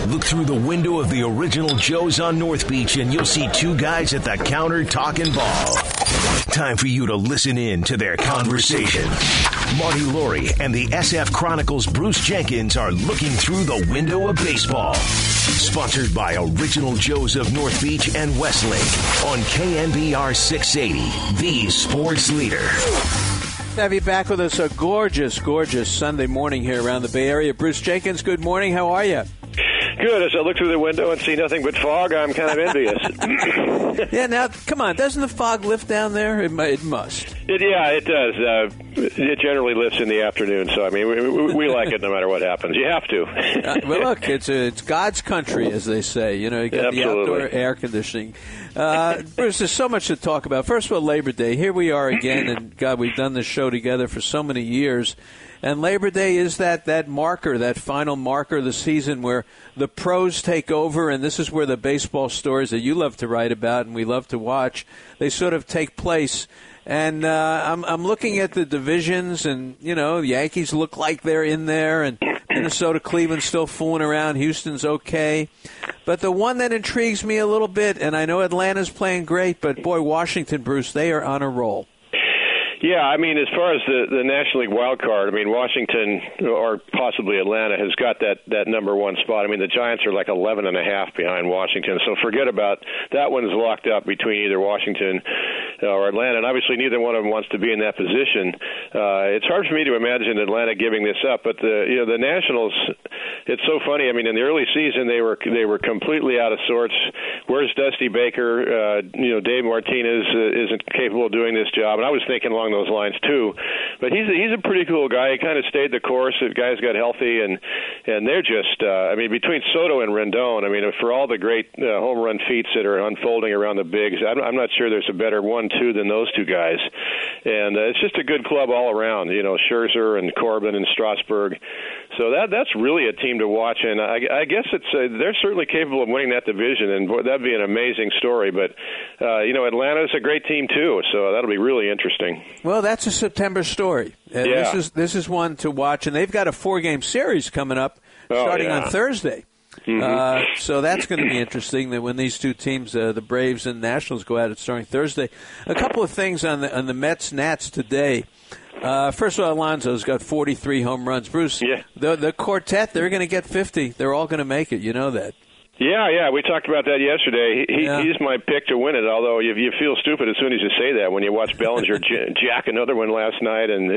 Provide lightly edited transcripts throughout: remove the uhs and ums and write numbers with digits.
Look through the window of the original Joe's on North Beach and you'll see two guys at the counter talking ball. Time for you to listen in to their conversation. Marty Laurie and the SF Chronicles' Bruce Jenkins are looking through the window of baseball. Sponsored by Original Joe's of North Beach and Westlake on KNBR 680, the sports leader. Have you back with us a gorgeous, gorgeous Sunday morning here around the Bay Area. Bruce Jenkins, good morning. How are you? Good. As I look through the window and see nothing but fog, I'm kind of envious. Yeah, now, come on. Doesn't the fog lift down there? It must. It does. It generally lifts in the afternoon, so, I mean, we like it no matter what happens. You have to. Well, look, it's God's country, as they say. You know, you got the outdoor air conditioning. Bruce, there's so much to talk about. First of all, Labor Day. Here we are again, and, God, we've done this show together for so many years. And Labor Day is that marker, that final marker of the season where the pros take over, and this is where the baseball stories that you love to write about and we love to watch, they sort of take place. And I'm looking at the divisions, and, you know, the Yankees look like they're in there, and Minnesota, Cleveland's still fooling around. Houston's okay. But the one that intrigues me a little bit, and I know Atlanta's playing great, but, boy, Washington, Bruce, they are on a roll. Yeah, I mean, as far as the National League wild card, I mean, Washington or possibly Atlanta has got that number one spot. I mean, the Giants are like 11 and a half behind Washington, so forget about that. One's locked up between either Washington or Atlanta, and obviously neither one of them wants to be in that position. It's hard for me to imagine Atlanta giving this up, but the Nationals, it's so funny. I mean, in the early season, they were completely out of sorts. Where's Dusty Baker? Dave Martinez isn't capable of doing this job, and I was thinking along those lines too. But he's a pretty cool guy. He kind of stayed the course. The guys got healthy, and they're just between Soto and Rendon, I mean, for all the great home run feats that are unfolding around the bigs, I'm not sure there's a better 1-2 than those two guys. And it's just a good club all around. You know, Scherzer and Corbin and Strasburg. So that's really a team to watch, and I guess they're certainly capable of winning that division, and boy, that'd be an amazing story. But Atlanta's a great team too, so that'll be really interesting. Well, that's a September story. Yeah. This is one to watch, and they've got a 4-game series coming up starting on Thursday. Mm-hmm. So that's going to be interesting. That when these two teams, the Braves and Nationals, go at it starting Thursday. A couple of things on the Mets Nats today. First of all, Alonso's got 43 home runs. Bruce, the quartet, they're going to get 50. They're all going to make it. You know that. Yeah, we talked about that yesterday. He's my pick to win it, although you feel stupid as soon as you say that when you watch Bellinger jack another one last night, and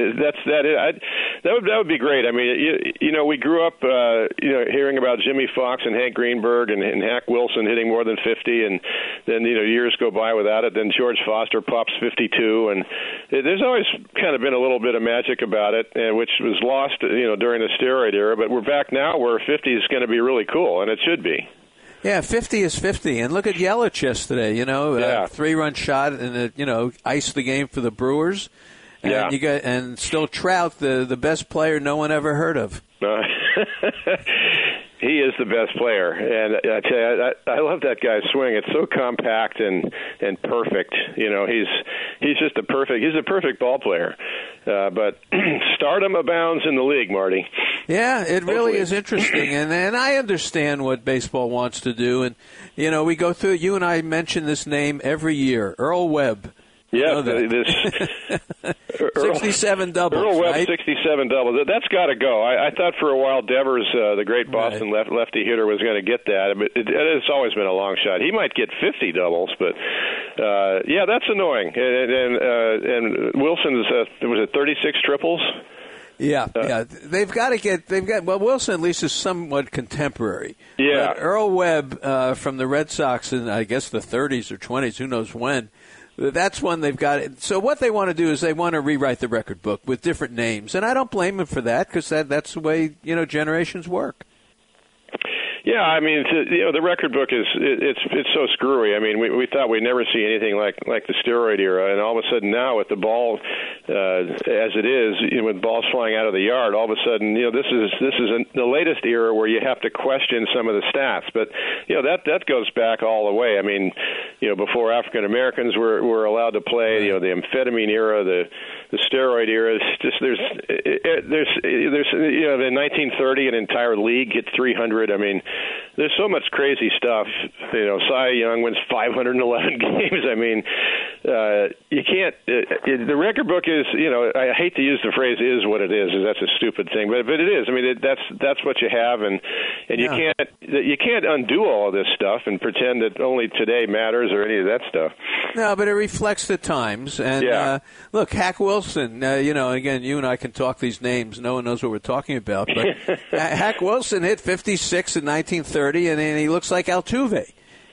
that would be great. I mean, we grew up hearing about Jimmy Fox and Hank Greenberg and Hack Wilson hitting more than 50, and then years go by without it. Then George Foster pops 52, and there's always kind of been a little bit of magic about it, which was lost during the steroid era. But we're back now where 50 is going to be really cool, and it should be. Yeah, 50 is 50. And look at Yelich yesterday, 3-run shot and iced the game for the Brewers. And and still Trout, the best player no one ever heard of. He is the best player, and I tell you, I love that guy's swing. It's so compact and perfect. He's just a perfect ball player. But stardom abounds in the league, Marty. Yeah, it really is interesting, and I understand what baseball wants to do. And we go through. You and I mention this name every year, Earl Webb. Yeah, 67 doubles. Earl Webb, right? 67 doubles. That's got to go. I thought for a while Devers, the great Boston lefty hitter, was going to get that. But it's always been a long shot. He might get 50 doubles, but that's annoying. And Wilson's was it 36 triples? Yeah. They've got Wilson at least is somewhat contemporary. Yeah. But Earl Webb from the Red Sox in, I guess, the 30s or 20s, who knows when. That's one they've got. So what they want to do is they want to rewrite the record book with different names. And I don't blame them for that because that's the way, generations work. Yeah, I mean, the record book it's so screwy. I mean, we thought we'd never see anything like the steroid era, and all of a sudden now with the ball as it is, with balls flying out of the yard, all of a sudden, this is the latest era where you have to question some of the stats. But that goes back all the way. I mean, before African Americans were allowed to play, the amphetamine era, the steroid era. It's just there's in 1930 an entire league hit 300. I mean. there's so much crazy stuff. Cy Young wins 511 games. I mean, you can't. The record book is, I hate to use the phrase "is what it is." That's a stupid thing, but it is. I mean, that's what you have, and you can't undo all of this stuff and pretend that only today matters or any of that stuff. No, but it reflects the times. And look, Hack Wilson. Again, you and I can talk these names. No one knows what we're talking about, but Hack Wilson hit 56 in 1930. And he looks like Altuve,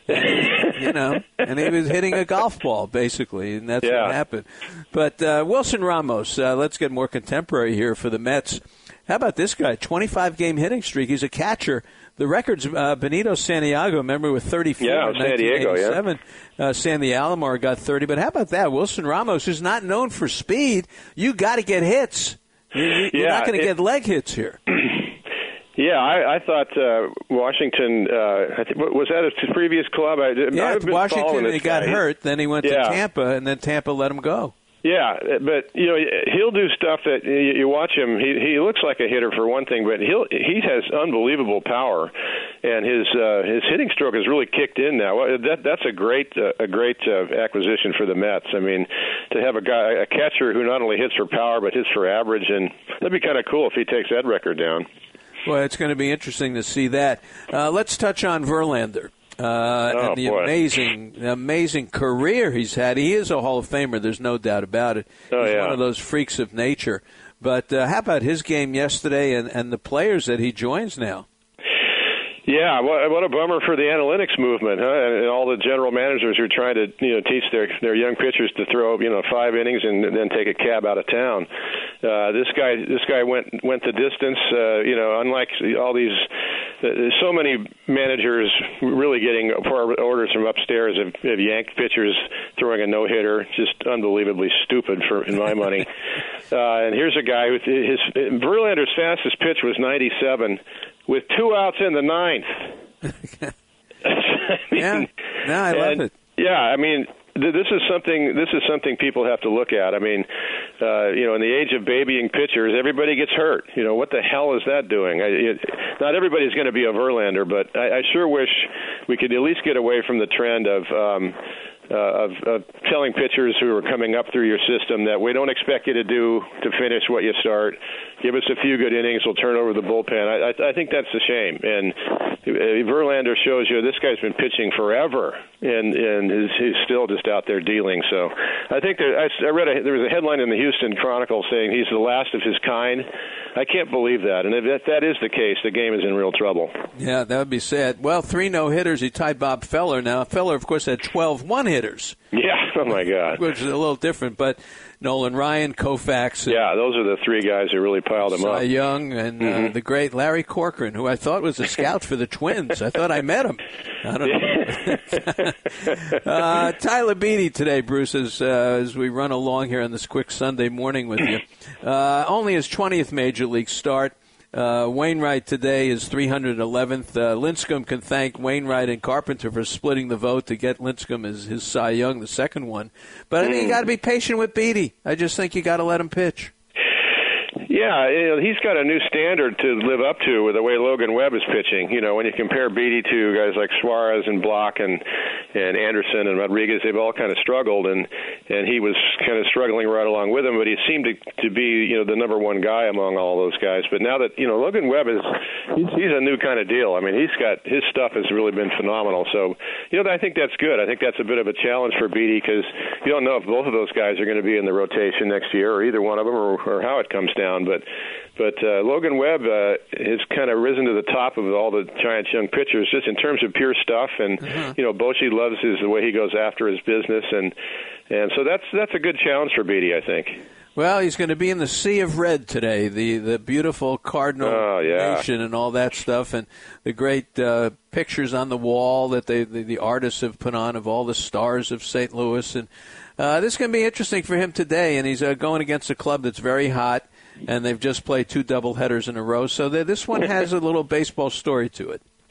and he was hitting a golf ball, basically, and that's what happened. But Wilson Ramos, let's get more contemporary here for the Mets. How about this guy, 25-game hitting streak? He's a catcher. The record's Benito Santiago, remember, with 34 in 1987. Sandy Alomar got 30. But how about that? Wilson Ramos, who's not known for speed, you got to get hits. You're not going to get leg hits here. Yeah, I thought Washington. Was that his previous club? Washington. He got hurt. Then he went to Tampa, and then Tampa let him go. Yeah, but he'll do stuff that you watch him. He looks like a hitter for one thing, but he has unbelievable power, and his hitting stroke has really kicked in now. That's a great acquisition for the Mets. I mean, to have a catcher who not only hits for power but hits for average, and that'd be kind of cool if he takes that record down. Well, it's going to be interesting to see that. Let's touch on Verlander and the amazing career he's had. He is a Hall of Famer. There's no doubt about it. He's one of those freaks of nature. But how about his game yesterday and the players that he joins now? Yeah, what a bummer for the analytics movement, huh? And all the general managers who are trying to teach their young pitchers to throw 5 innings and then take a cab out of town. This guy went the distance. Unlike all these, so many managers really getting orders from upstairs of yanked pitchers throwing a no-hitter, just unbelievably stupid in my money. And here's a guy with Verlander's fastest pitch was 97. With 2 outs in the 9th. I love it. Yeah, I mean, this is something people have to look at. I mean, in the age of babying pitchers, everybody gets hurt. What the hell is that doing? Not everybody's going to be a Verlander, but I sure wish we could at least get away from the trend of telling pitchers who are coming up through your system that we don't expect you to finish what you start. Give us a few good innings, we'll turn over the bullpen. I think that's a shame. And Verlander shows you this guy's been pitching forever, and he's still just out there dealing. So I think I read there was a headline in the Houston Chronicle saying he's the last of his kind. I can't believe that. And if that is the case, the game is in real trouble. Yeah, that would be sad. Well, 3 no-hitters. He tied Bob Feller. Now, Feller, of course, had 12 one-hitters. Yeah, oh, my God. Which is a little different, but Nolan Ryan, Koufax. Yeah, those are the 3 guys who really piled him up. Cy Young and the great Larry Corcoran, who I thought was a scout for the Twins. I thought I met him. I don't know. Tyler Beatty today, Bruce, as we run along here on this quick Sunday morning with you. Only his 20th Major League start. Wainwright today is 311th. Lincecum can thank Wainwright and Carpenter for splitting the vote to get Lincecum as his Cy Young, the second one. But I mean, you got to be patient with Beatty. I just think you got to let him pitch. Yeah, he's got a new standard to live up to with the way Logan Webb is pitching. When you compare Beatty to guys like Suarez and Block and Anderson and Rodriguez, they've all kind of struggled, and he was kind of struggling right along with them, but he seemed to be the number one guy among all those guys. But now that Logan Webb he's a new kind of deal. I mean, his stuff has really been phenomenal. So I think that's good. I think that's a bit of a challenge for Beatty because you don't know if both of those guys are going to be in the rotation next year, or either one of them, or how it comes down. But Logan Webb has kind of risen to the top of all the Giants' young pitchers, just in terms of pure stuff. And Bochy loves the way he goes after his business, and so that's a good challenge for Beatty, I think. Well, he's going to be in the Sea of Red today, the beautiful Cardinal Nation and all that stuff, and the great pictures on the wall that the artists have put on of all the stars of St. Louis. And this is going to be interesting for him today, and he's going against a club that's very hot, and they've just played 2 doubleheaders in a row. So this one has a little baseball story to it.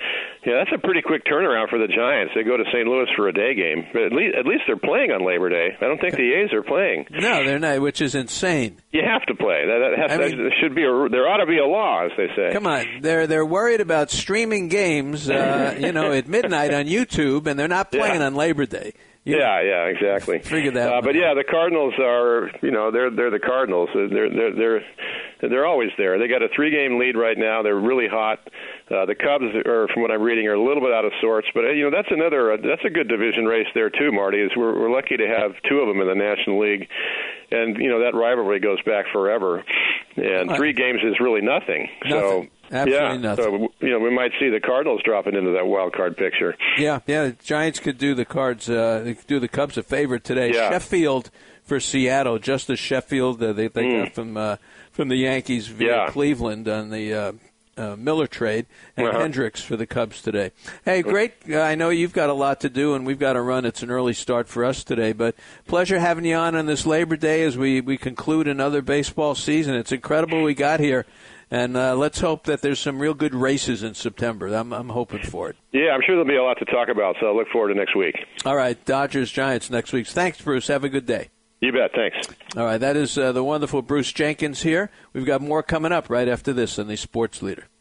Yeah, that's a pretty quick turnaround for the Giants. They go to St. Louis for a day game. But at least they're playing on Labor Day. I don't think the A's are playing. No, they're not, which is insane. You have to play. There ought to be a law, as they say. Come on, they're worried about streaming games, at midnight on YouTube, and they're not playing on Labor Day. Yeah, exactly. Figure that. But yeah, the Cardinals are, they're the Cardinals. They're always there. They got a 3-game lead right now. They're really hot. The Cubs are, from what I'm reading, are a little bit out of sorts. But that's a good division race there too, Marty. Is we're lucky to have 2 of them in the National League, and that rivalry goes back forever. And 3 games is really nothing. So. Absolutely nothing. So, we might see the Cardinals dropping into that wild card picture. Yeah. The Giants could do the do the Cubs a favor today. Yeah. Sheffield for Seattle, Justice Sheffield. They got from the Yankees via Cleveland on the Miller trade, and Hendricks for the Cubs today. Hey, great. I know you've got a lot to do, and we've got to run. It's an early start for us today, but pleasure having you on this Labor Day as we conclude another baseball season. It's incredible we got here. And let's hope that there's some real good races in September. I'm hoping for it. Yeah, I'm sure there'll be a lot to talk about, so I look forward to next week. All right, Dodgers-Giants next week. Thanks, Bruce. Have a good day. You bet. Thanks. All right, that is the wonderful Bruce Jenkins here. We've got more coming up right after this on the Sports Leader.